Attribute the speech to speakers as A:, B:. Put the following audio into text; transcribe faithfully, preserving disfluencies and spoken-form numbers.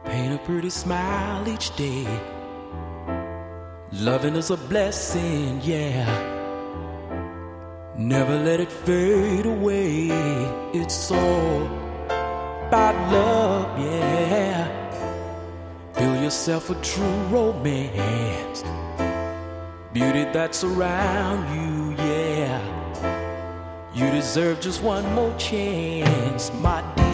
A: Paint a pretty smile each day. Loving is a blessing, yeah. Never let it fade away. It's all about love, yeah. Build yourself a true romance. Beauty that's around you, yeah. You deserve just one more chance, my dear.